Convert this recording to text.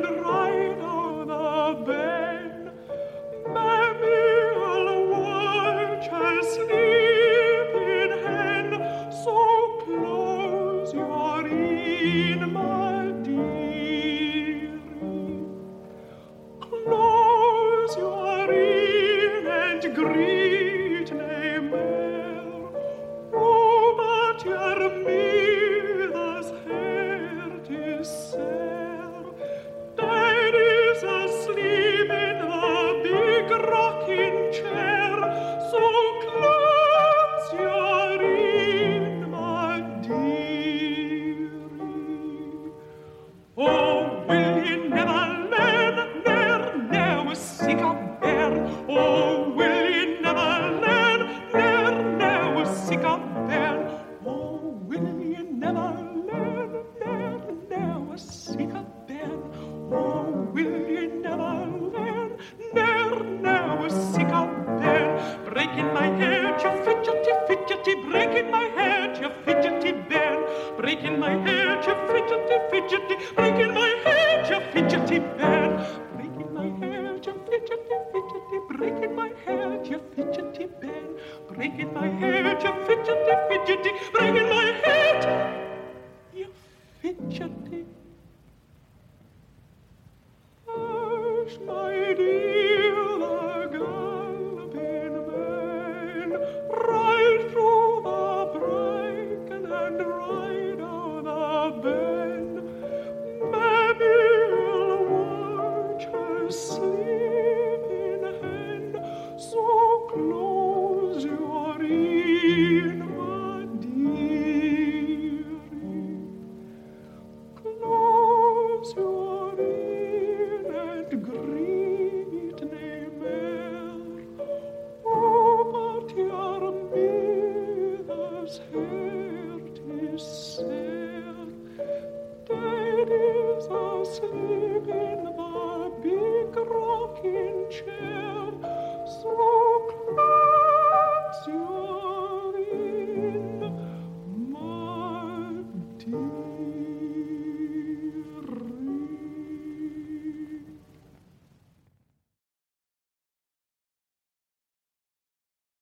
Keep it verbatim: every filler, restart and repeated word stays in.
right on the bend. Mammy, I'll watch her sleeping hen. So close your ear, my dearie. Close your ear and greet me well. Oh, but your mother's heart is sad. Daddy's asleep in the big rocking chair. So close your ear, my dearie. Oh, will you never learn, ne'er, ne'er sick of bear? Oh, will you never learn, ne'er, ne'er sick of bear? Oh, will you never learn, ne'er, ne'er sick of bear? Oh, will you never learn, ne'er, ne'er sick of bear? Breaking my head, you fidgety, fidgety, breaking my head, you fidgety bear. Breaking my head, you fidgety, fidgety, breaking my head, you fidgety bear. Breaking my head, you fidgety, fidgety, breaking my head, you fidgety bear. Breaking my head, you fidgety, fidgety, breaking my head, you fidgety. Hush, my